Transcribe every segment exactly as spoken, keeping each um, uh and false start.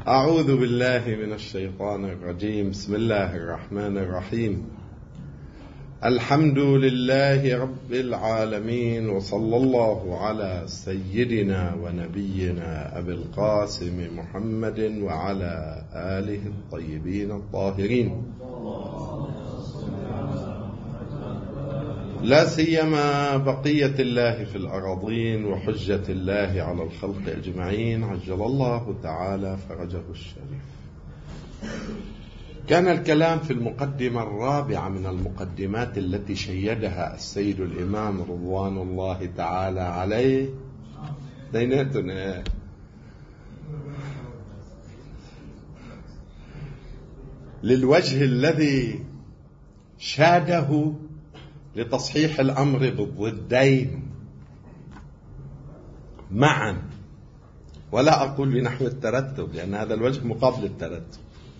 أعوذ بالله من الشيطان الرجيم. بسم الله الرحمن الرحيم. الحمد لله رب العالمين، وصلى الله على سيدنا ونبينا أبي القاسم محمد وعلى آله الطيبين الطاهرين، لا سيما بقية الله في الأراضين وحجة الله على الخلق أجمعين، عجل الله تعالى فرجه الشريف. كان الكلام في المقدمة الرابعة من المقدمات التي شيدها السيد الإمام رضوان الله تعالى عليه دينتنا للوجه الذي شاده لتصحيح الأمر بالضدين معا، ولا أقول بنحو الترتب لأن هذا الوجه مقابل الترتب.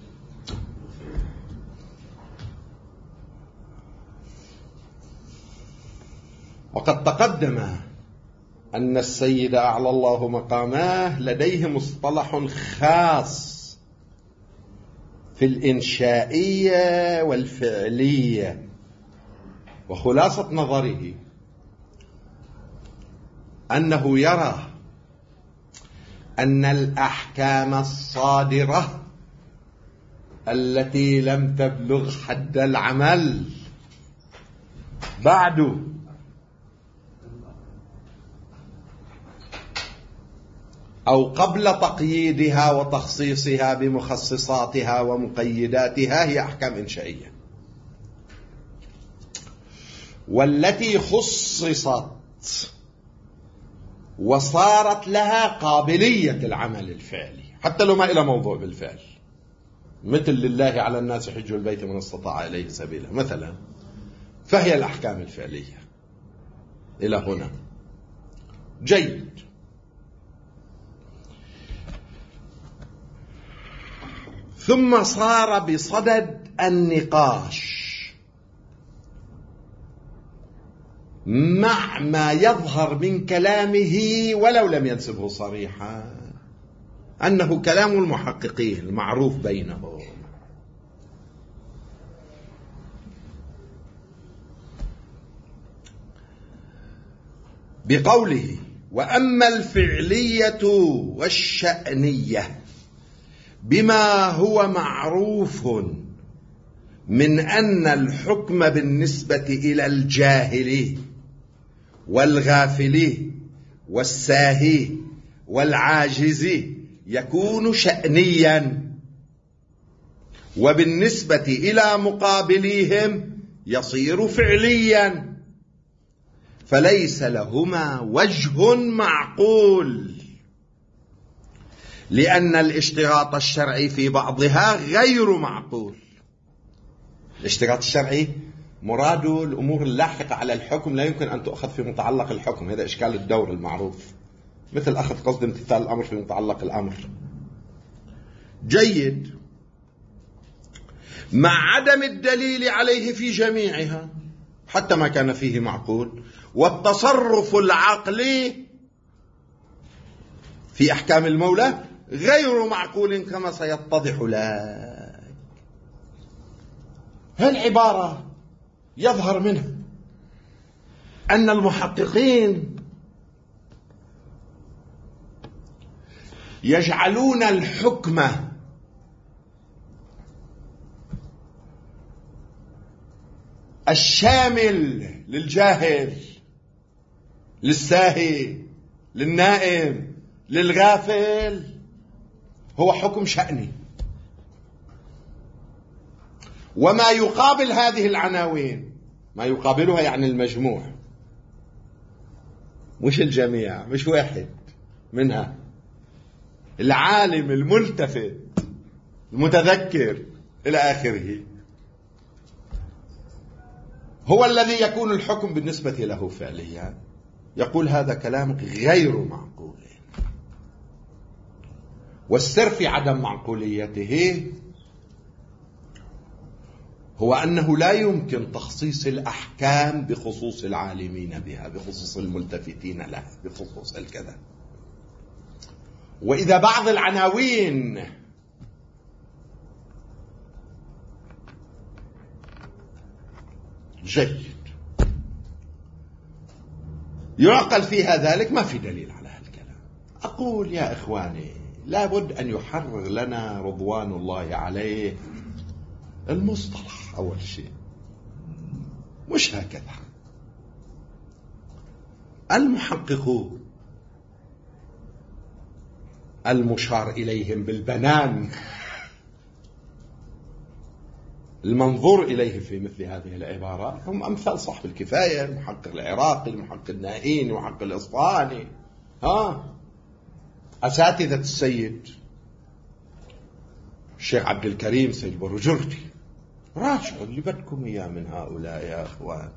وقد تقدم أن السيد أعلى الله مقاماه لديه مصطلح خاص في الإنشائية والفعلية، وخلاصة نظره أنه يرى أن الأحكام الصادرة التي لم تبلغ حد العمل بعد أو قبل تقييدها وتخصيصها بمخصصاتها ومقيداتها هي أحكام إنشائية، والتي خصصت وصارت لها قابلية العمل الفعلي حتى لو ما إلى موضوع بالفعل، مثل لله على الناس حج البيت من استطاع إليه سبيلا مثلا، فهي الأحكام الفعلية. إلى هنا جيد. ثم صار بصدد النقاش مع ما يظهر من كلامه ولو لم ينسبه صريحا أنه كلام المحققين المعروف بينهم، بقوله: وأما الفعلية والشأنية بما هو معروف من أن الحكم بالنسبة إلى الجاهل والغافل والساهي والعاجز يكون شأنيا، وبالنسبة إلى مقابليهم يصير فعليا، فليس لهما وجه معقول، لأن الاشتراط الشرعي في بعضها غير معقول. الاشتراط الشرعي مراد الأمور اللاحقة على الحكم لا يمكن أن تؤخذ في متعلق الحكم، هذا إشكال الدور المعروف، مثل أخذ قصد امتثال الأمر في متعلق الأمر. جيد. مع عدم الدليل عليه في جميعها حتى ما كان فيه معقول، والتصرف العقلي في أحكام المولى غير معقول كما سيتضح لك. هالعبارة يظهر منها أن المحققين يجعلون الحكم الشامل للجاهل للساهي للنائم للغافل هو حكم شأني، وما يقابل هذه العناوين، ما يقابلها يعني المجموع مش الجميع، مش واحد منها، العالم الملتفت المتذكر إلى آخره، هو الذي يكون الحكم بالنسبة له فعليا. يقول هذا كلام غير معقول، والسر في عدم معقوليته هو أنه لا يمكن تخصيص الأحكام بخصوص العالمين بها، بخصوص الملتفتين لها، بخصوص الكذا. وإذا بعض العناوين جيد. يعقل فيها ذلك؟ ما في دليل على هالكلام. أقول يا إخواني لابد أن يحرر لنا رضوان الله عليه المصطلح أول شيء، مش هكذا. المحققون المشار إليهم بالبنان المنظور إليه في مثل هذه العبارات هم أمثال صاحب الكفاية، المحقق العراقي، المحقق النائين، المحقق الإصفهاني، ها أساتذة السيد الشيخ عبد الكريم سيد برجردي. راجعوا اللي بدكم إياه من هؤلاء يا أخوان.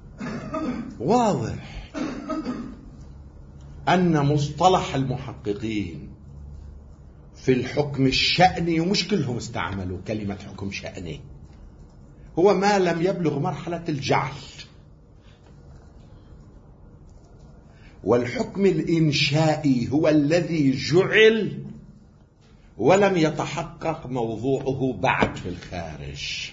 واضح أن مصطلح المحققين في الحكم الشأني، ومش كلهم استعملوا كلمة حكم شأني، هو ما لم يبلغ مرحلة الجعل. والحكم الإنشائي هو الذي جعل ولم يتحقق موضوعه بعد في الخارج.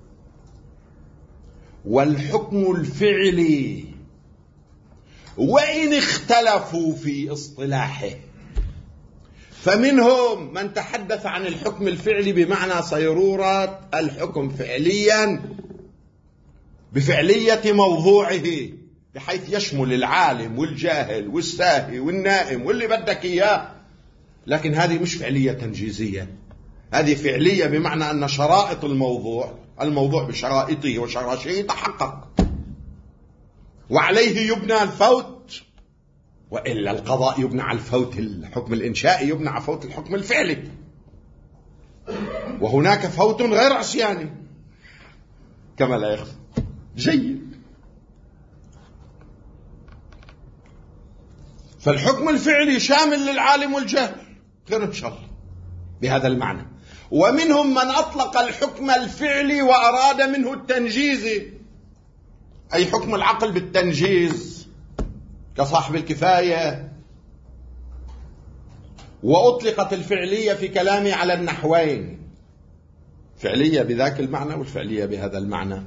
والحكم الفعلي وإن اختلفوا في اصطلاحه، فمنهم من تحدث عن الحكم الفعلي بمعنى صيرورة الحكم فعليا بفعلية موضوعه، بحيث يشمل العالم والجاهل والساهي والنائم واللي بدك إياه. لكن هذه مش فعلية تنجيزية، هذه فعلية بمعنى أن شرائط الموضوع الموضوع بشرائطه وشرائطه تحقق، وعليه يبنى الفوت. وإلا القضاء يبنى على الفوت، الحكم الإنشائي يبنى على فوت الحكم الفعلي، وهناك فوت غير عصياني كما لا يخفى. جيد. فالحكم الفعلي شامل للعالم والجاهل، خير إن شاء الله بهذا المعنى. ومنهم من أطلق الحكم الفعلي وأراد منه التنجيزي، أي حكم العقل بالتنجيز كصاحب الكفاية. وأطلقت الفعلية في كلامي على النحوين، فعلية بذاك المعنى والفعلية بهذا المعنى.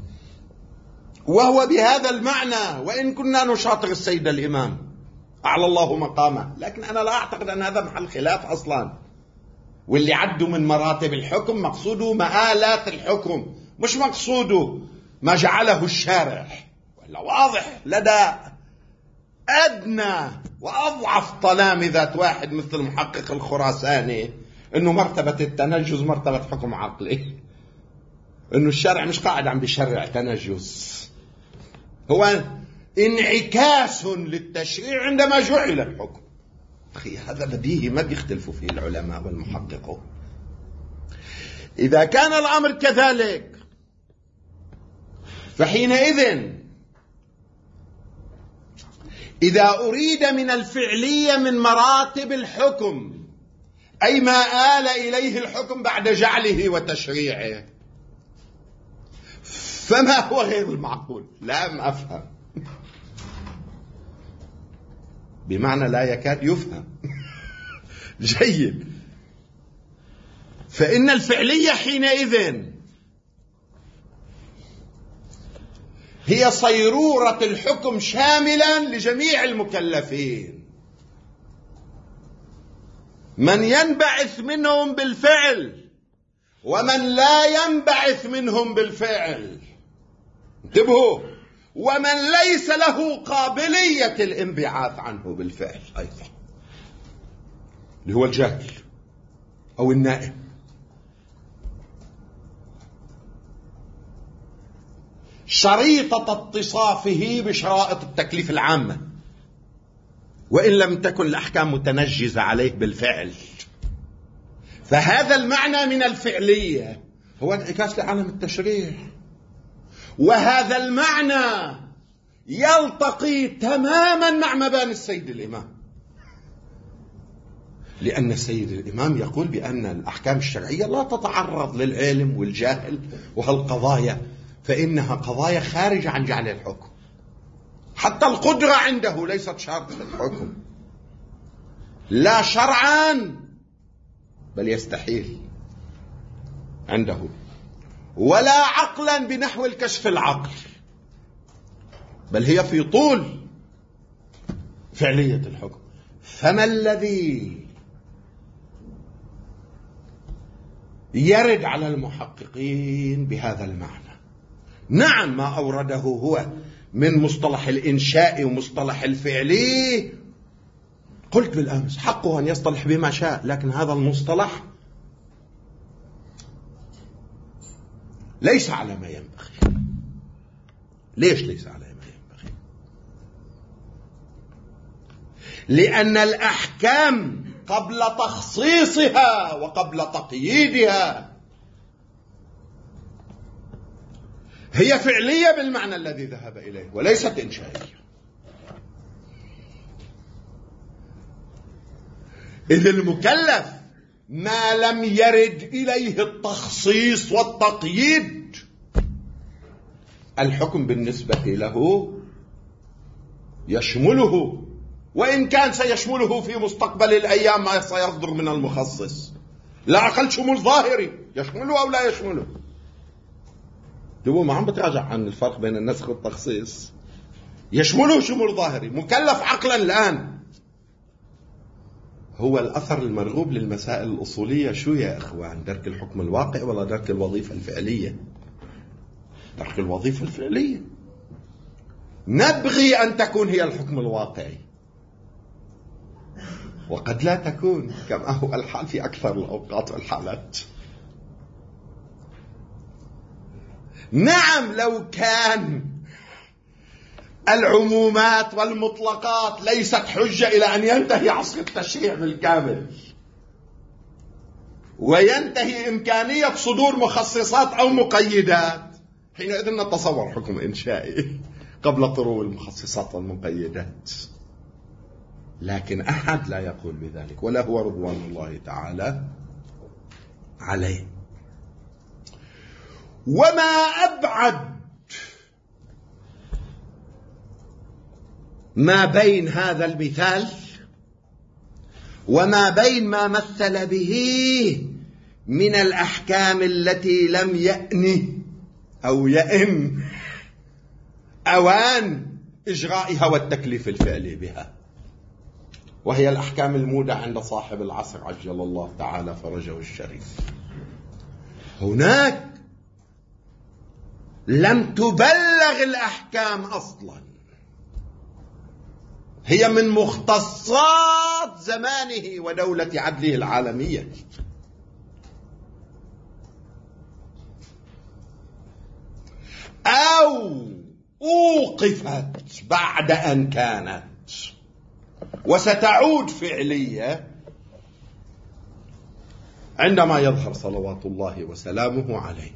وهو بهذا المعنى، وإن كنا نشاطر السيد الإمام أعلى الله مقامه، لكن أنا لا أعتقد أن هذا محل خلاف أصلا. واللي عدوا من مراتب الحكم مقصوده مآلات الحكم، مش مقصوده ما جعله الشارع. ولا واضح لدى أدنى وأضعف طلامذة واحد مثل المحقق الخراساني أنه مرتبة التنجز مرتبة حكم عقلي، أنه الشارع مش قاعد عم بيشرع تنجز، هو انعكاس للتشريع عندما جعل الحكم. أخي هذا بديهي ما بيختلفوا فيه العلماء والمحققون. إذا كان الأمر كذلك فحينئذ إذا أريد من الفعلية من مراتب الحكم أي ما آل إليه الحكم بعد جعله وتشريعه، فما هو غير المعقول؟ لا أفهم، بمعنى لا يكاد يفهم. جيد. فإن الفعلية حينئذ هي صيرورة الحكم شاملا لجميع المكلفين، من ينبعث منهم بالفعل ومن لا ينبعث منهم بالفعل، انتبهوا، ومن ليس له قابلية الانبعاث عنه بالفعل أيضا، اللي هو الجاهل أو النائم. شريطة اتصافه بشرائط التكليف العامة، وإن لم تكن الأحكام متنجزة عليه بالفعل. فهذا المعنى من الفعلية هو انعكاس لعالم التشريع، وهذا المعنى يلتقي تماما مع مباني السيد الإمام، لأن السيد الإمام يقول بأن الأحكام الشرعية لا تتعرض للعلم والجاهل وهالقضايا، فإنها قضايا خارجة عن جعل الحكم. حتى القدرة عنده ليست شرط في الحكم، لا شرعا بل يستحيل عنده، ولا عقلا بنحو الكشف العقل، بل هي في طول فعلية الحكم. فما الذي يرد على المحققين بهذا المعنى؟ نعم، ما أورده هو من مصطلح الإنشاء ومصطلح الفعلي، قلت بالأمس حقه أن يصطلح بما شاء، لكن هذا المصطلح ليس على ما ينبغي. ليش ليس على ما ينبغي؟ لأن الأحكام قبل تخصيصها وقبل تقييدها هي فعلية بالمعنى الذي ذهب إليه وليست إنشائية. إذ المكلف ما لم يرد إليه التخصيص والتقييد الحكم بالنسبة له يشمله، وإن كان سيشمله في مستقبل الأيام ما سيصدر من المخصص، لا أقل شمول ظاهري يشمله أو لا يشمله. دبو ما عم بتراجع عن الفرق بين النسخ والتخصيص، يشمله شمول ظاهري. مكلف عقلا الآن هو الأثر المرغوب للمسائل الأصولية شو يا إخوان؟ درك الحكم الواقع ولا درك الوظيفة الفعلية؟ درك الوظيفة الفعلية. نبغي أن تكون هي الحكم الواقعي، وقد لا تكون كما هو الحال في أكثر الأوقات والحالات. نعم، لو كان العمومات والمطلقات ليست حجة إلى أن ينتهي عصر التشريع بالكامل وينتهي إمكانية صدور مخصصات أو مقيدات، حينئذ نتصور حكم إنشائي قبل طرو المخصصات والمقيدات. لكن أحد لا يقول بذلك، ولا هو رضوان الله تعالى عليه. وما أبعد ما بين هذا المثال وما بين ما مثل به من الأحكام التي لم يأن أو يئن أوان إجرائها والتكليف الفعلي بها، وهي الأحكام المودة عند صاحب العصر عجل الله تعالى فرجه الشريف. هناك لم تبلغ الأحكام أصلا، هي من مختصات زمانه ودولة عدله العالمية، أو أوقفت بعد أن كانت وستعود فعلية عندما يظهر صلوات الله وسلامه عليه،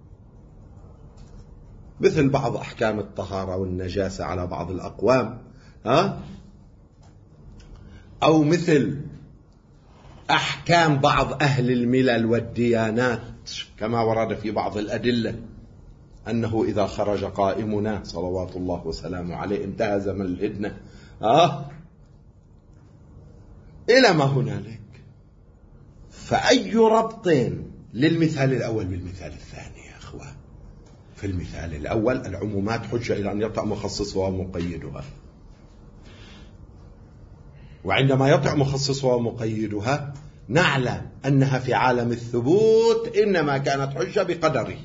مثل بعض أحكام الطهارة والنجاسة على بعض الأقوام، ها؟ أو مثل أحكام بعض أهل الملل والديانات كما ورد في بعض الأدلة أنه إذا خرج قائمنا صلوات الله وسلامه عليه انتهى زمن الهدنة، ها؟ إلى ما هنالك. فأي ربط للمثال الأول بالمثال الثاني يا أخوان؟ في المثال الأول العمومات حجة إلى أن يطع مخصصها ومقيدها، وعندما يطع مخصصها ومقيدها نعلم أنها في عالم الثبوت إنما كانت حجة بقدره،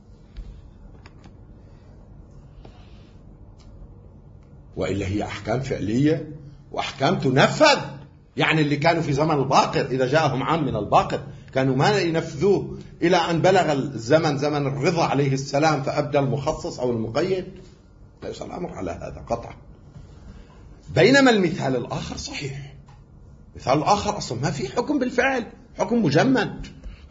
وإلا هي أحكام فعلية وأحكام تنفذ. يعني اللي كانوا في زمن الباقر إذا جاءهم عام من الباقر كانوا ما ينفذوه إلى أن بلغ الزمن زمن الرضا عليه السلام فأبدى المخصص أو المقيد، لا يصل الأمر على هذا قطعا. بينما المثال الآخر صحيح، المثال الآخر أصلا ما في حكم بالفعل، حكم مجمد،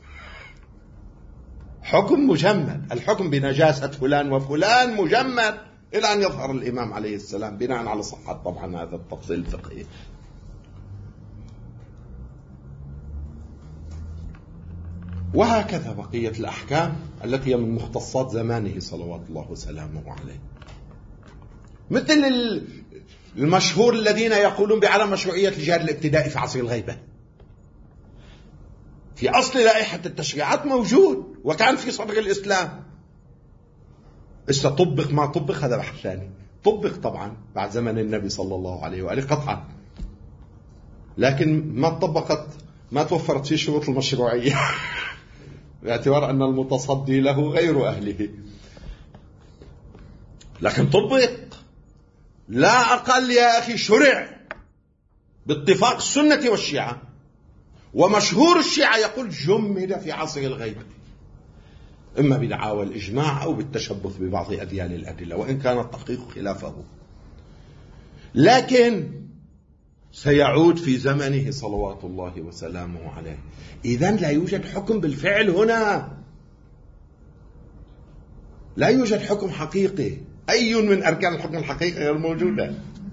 حكم مجمد، الحكم بنجاسة فلان وفلان مجمد إلى أن يظهر الإمام عليه السلام بناء على صحة طبعا هذا التفصيل الفقهي. وهكذا بقية الأحكام التي هي من مختصات زمانه صلوات الله وسلامه عليه، مثل المشهور الذين يقولون بعدم مشروعية الجهاد الابتدائي في عصر الغيبة. في أصل لائحة التشريعات موجود وكان في صدر الإسلام، استطبق ما طبق هذا بحث ثاني، طبق طبعا بعد زمن النبي صلى الله عليه وآله قطعا، لكن ما طبقت، ما توفرت فيه شروط المشروعية باعتبار أن المتصدي له غير أهله. لكن طبق، لا أقل يا أخي، شرع باتفاق السنة والشيعة، ومشهور الشيعة يقول جمد في عصر الغيب، إما بدعاوى الإجماع أو بالتشبث ببعض أديان الأدلة، وإن كان التحقيق خلافه، لكن سيعود في زمنه صلوات الله وسلامه عليه. إذن لا يوجد حكم بالفعل هنا، لا يوجد حكم حقيقي، أي من أركان الحكم الحقيقي غير موجودة،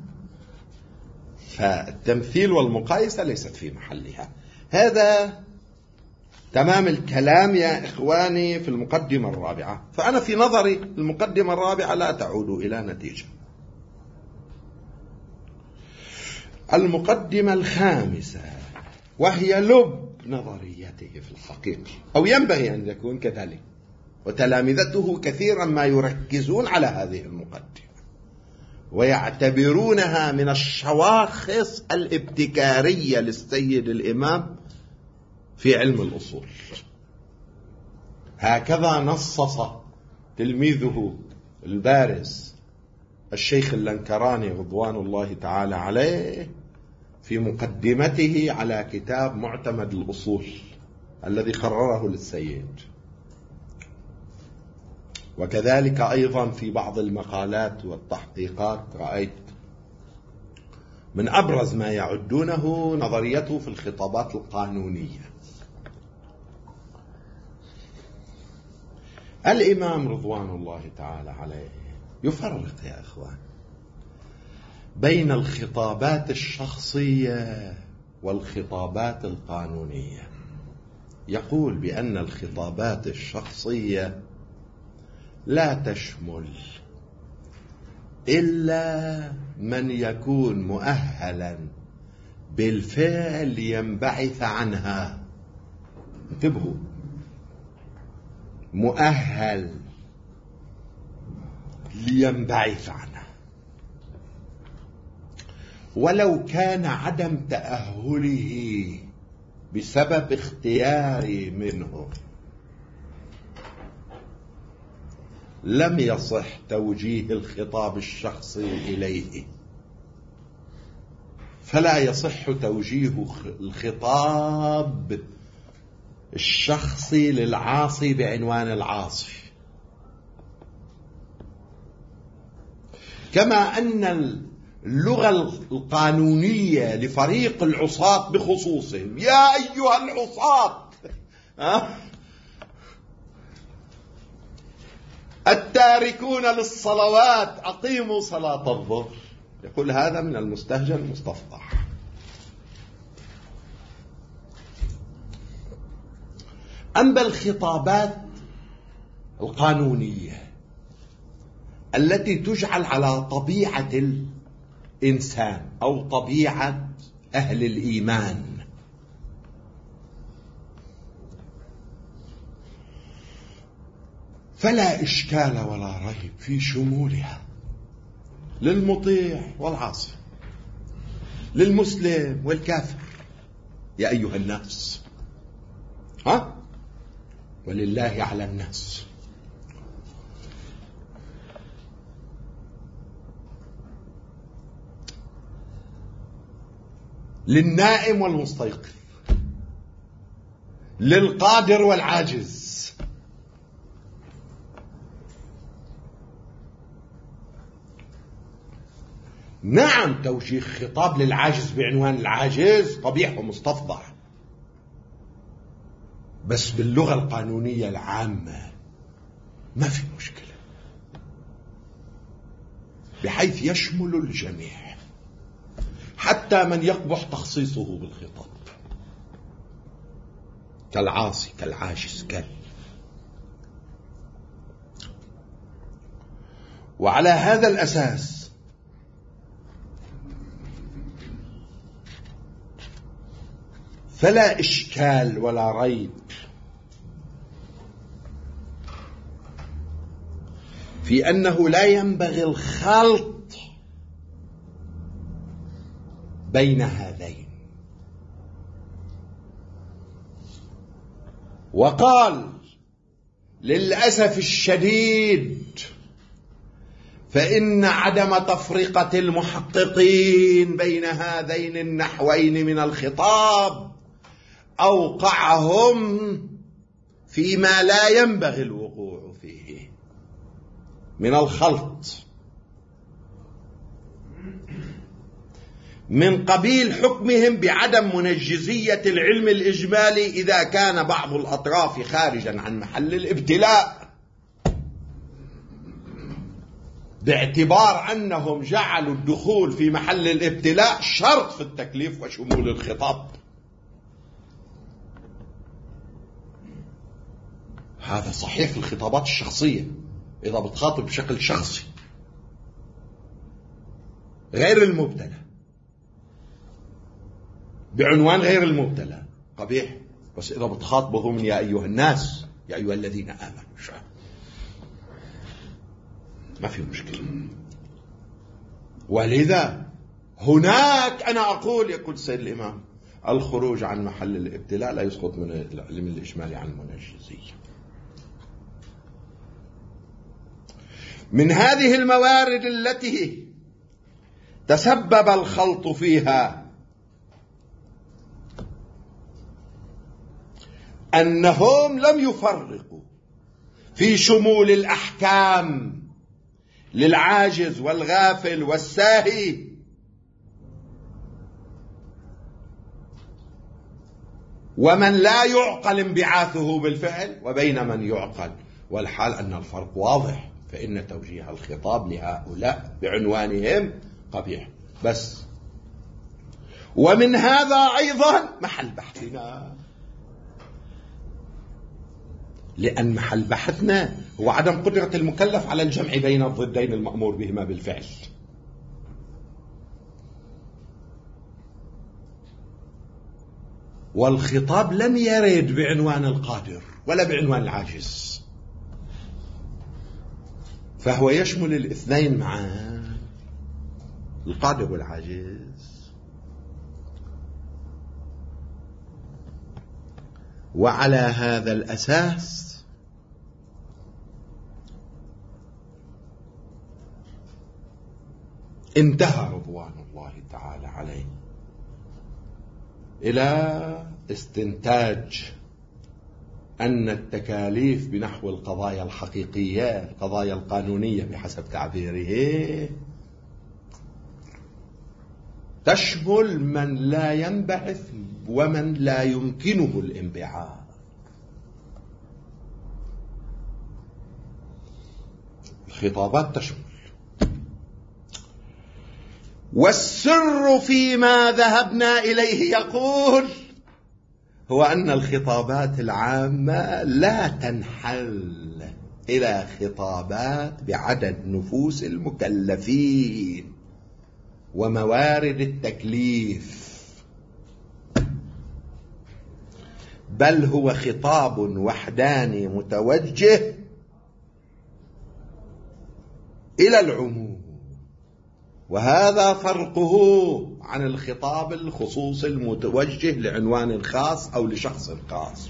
فالتمثيل والمقايسة ليست في محلها. هذا تمام الكلام يا إخواني في المقدمة الرابعة. فأنا في نظري المقدمة الرابعة لا تعود إلى نتيجة. المقدمة الخامسة وهي لب نظريته في الحقيقة، أو ينبغي أن يكون كذلك، وتلامذته كثيرا ما يركزون على هذه المقدمة ويعتبرونها من الشواخص الابتكارية للسيد الإمام في علم الأصول. هكذا نصص تلميذه البارز الشيخ اللنكراني رضوان الله تعالى عليه في مقدمته على كتاب معتمد الأصول الذي قرره للسيد، وكذلك أيضا في بعض المقالات والتحقيقات رأيت من أبرز ما يعدونه نظريته في الخطابات القانونية. الإمام رضوان الله تعالى عليه يفرق يا أخوان بين الخطابات الشخصية والخطابات القانونية. يقول بأن الخطابات الشخصية لا تشمل إلا من يكون مؤهلا بالفعل لينبعث عنها. انتبهوا، مؤهل لينبعث عنها، ولو كان عدم تأهله بسبب اختياري منه لم يصح توجيه الخطاب الشخصي إليه، فلا يصح توجيه الخطاب الشخصي للعاصي بعنوان العاصي. كما أن اللغة القانونية لفريق العصاة بخصوصهم، يا أيها العصاة التاركون للصلوات أقيموا صلاة الظهر، يقول هذا من المستهجن المستفضح. أما الخطابات القانونية التي تجعل على طبيعة الإنسان أو طبيعة أهل الإيمان، فلا إشكال ولا ريب في شمولها للمطيع والعاصي، للمسلم والكافر، يا أيها الناس، ها ولله على الناس. للنائم والمستيقظ، للقادر والعاجز. نعم، توجيه خطاب للعاجز بعنوان العاجز قبيح ومستفضح، بس باللغة القانونية العامة ما في مشكلة، بحيث يشمل الجميع حتى من يقبح تخصيصه بالخطاب كالعاصي كالعاجز كال. وعلى هذا الأساس فلا إشكال ولا ريب في أنه لا ينبغي الخلط بين هذين. وقال للأسف الشديد فإن عدم تفرقة المحققين بين هذين النحوين من الخطاب أوقعهم فيما لا ينبغي الوقوع فيه من الخلط، من قبيل حكمهم بعدم منجزية العلم الإجمالي إذا كان بعض الأطراف خارجا عن محل الابتلاء، باعتبار أنهم جعلوا الدخول في محل الابتلاء شرط في التكليف وشمول الخطاب. هذا صحيح في الخطابات الشخصية، إذا بتخاطب بشكل شخصي غير المبتلى بعنوان غير المبتلى قبيح، بس إذا بتخاطبه ضمن يا أيها الناس يا أيها الذين آمنوا ما في مشكلة. ولذا هناك أنا أقول يقول السيد الإمام الخروج عن محل الابتلاء لا يسقط من العلم الإجمالي عن المنجزية. من هذه الموارد التي تسبب الخلط فيها أنهم لم يفرقوا في شمول الأحكام للعاجز والغافل والساهي، ومن لا يعقل انبعاثه بالفعل وبين من يعقل، والحال أن الفرق واضح، فإن توجيه الخطاب لهؤلاء بعنوانهم قبيح. بس ومن هذا أيضا محل بحثنا، لأن محل بحثنا هو عدم قدرة المكلف على الجمع بين الضدين المأمور بهما بالفعل. والخطاب لم يرد بعنوان القادر ولا بعنوان العاجز، فهو يشمل الاثنين معا، القادر والعاجز. وعلى هذا الأساس انتهى رضوان الله تعالى عليه إلى استنتاج أن التكاليف بنحو القضايا الحقيقية، القضايا القانونية بحسب تعبيره، تشمل من لا ينبعث ومن لا يمكنه الانبعاث. الخطابات تشمل. والسر فيما ذهبنا إليه يقول هو أن الخطابات العامة لا تنحل إلى خطابات بعدد نفوس المكلفين وموارد التكليف، بل هو خطاب وحداني متوجه إلى العموم، وهذا فرقه عن الخطاب الخصوصي المتوجه لعنوان خاص أو لشخص خاص.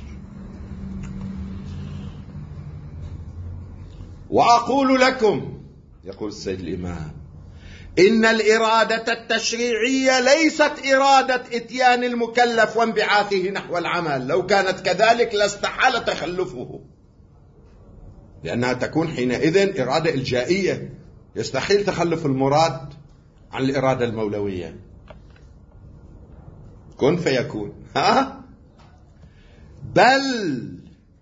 وأقول لكم يقول السيد الإمام إن الإرادة التشريعية ليست إرادة إتيان المكلف وانبعاثه نحو العمل، لو كانت كذلك لاستحال تخلفه، لأنها تكون حينئذ إرادة إلجائية، يستحيل تخلف المراد عن الإرادة المولوية، كن فيكون. ها؟ بل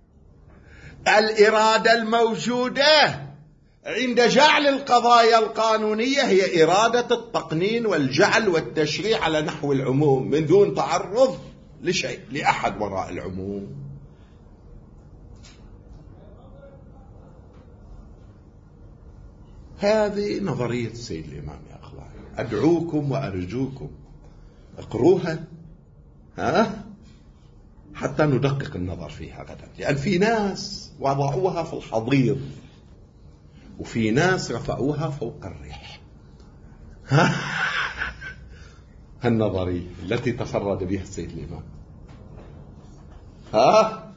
الإرادة الموجودة عند جعل القضايا القانونية هي إرادة التقنين والجعل والتشريع على نحو العموم من دون تعرض لشيء لأحد وراء العموم. هذه نظرية السيد الإمام يا أخوان، أدعوكم وأرجوكم اقروها ها حتى ندقق النظر فيها غدا، لأن في ناس وضعوها في الحضيض وفي ناس رفعوها فوق الريح. ها هالنظرية التي تفرد بها السيد الإمام. ها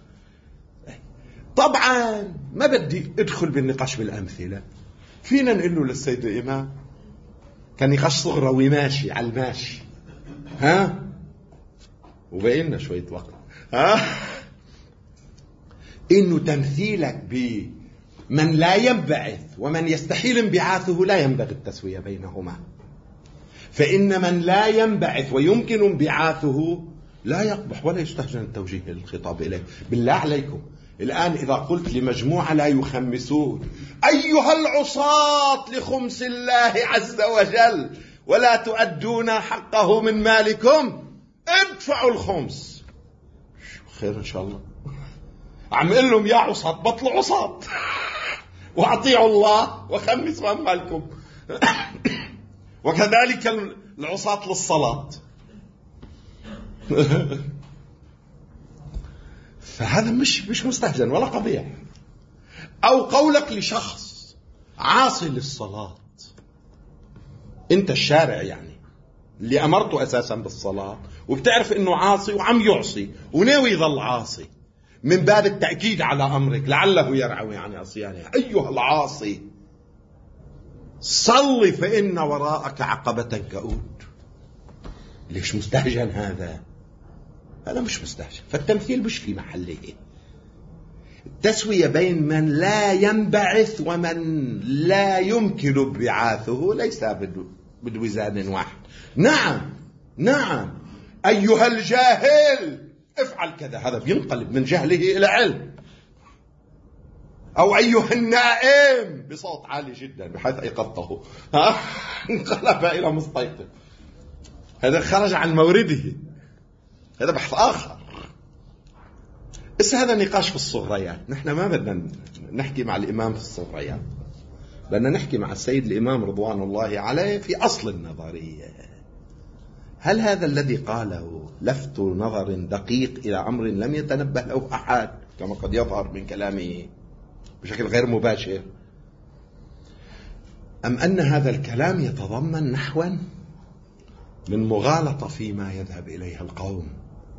طبعا ما بدي ادخل بالنقاش بالأمثلة، فينا نقول له للسيد الإمام كان نقاش صغروي ماشي على الماشي، ها وبقي لنا شوية وقت، ها إنه تمثيلك بمن لا ينبعث ومن يستحيل انبعاثه لا ينبغي التسوية بينهما، فإن من لا ينبعث ويمكن انبعاثه لا يقبح ولا يستهجن التوجيه الخطاب إليه. بالله عليكم الآن إذا قلت لمجموعة لا يخمسون أيها العصاة لخمس الله عز وجل ولا تؤدون حقه من مالكم ادفعوا الخمس، خير إن شاء الله. عم قل لهم يا عصاة بطلوا عصاة واطيعوا الله وخمسوا أموالكم. وكذلك العصاة للصلاة. فهذا مش مش مستهجن ولا قبيح. أو قولك لشخص عاصي للصلاة، أنت الشارع يعني اللي أمرته أساسا بالصلاة وبتعرف إنه عاصي وعم يعصي وناوي يظل عاصي، من باب التأكيد على أمرك لعله يرعوي عن عصيانه، أيها العاصي صل فإن وراءك عقبة كؤود. ليش مستهجن هذا؟ هذا مش مستهجن. فالتمثيل مش في محله. التسوية بين من لا ينبعث ومن لا يمكن انبعاثه ليس بالوزان واحد. نعم نعم أيها الجاهل افعل كذا، هذا بينقلب من جهله إلى علم. أو أيها النائم بصوت عالي جدا بحيث أيقظته انقلب إلى مستيقظ، هذا خرج عن مورده، هذا بحث آخر. بس هذا نقاش في الصغريات. نحن ما بدنا نحكي مع الإمام في الصغريات، بدنا نحكي مع السيد الإمام رضوان الله عليه في أصل النظرية. هل هذا الذي قاله لفت نظر دقيق إلى أمر لم يتنبه له أحد كما قد يظهر من كلامه بشكل غير مباشر، أم أن هذا الكلام يتضمن نحوا من مغالطة فيما يذهب إليها القوم،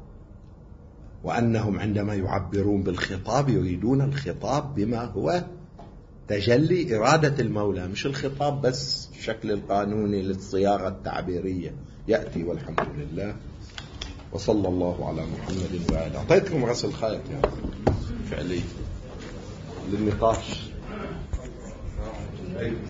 وأنهم عندما يعبرون بالخطاب يريدون الخطاب بما هو تجلي إرادة المولى، مش الخطاب بس الشكل القانوني للصياغة التعبيرية. يأتي والحمد لله وصلى الله على محمد وآله. أعطيتكم غسل خيط يعني فعلي للنقاش.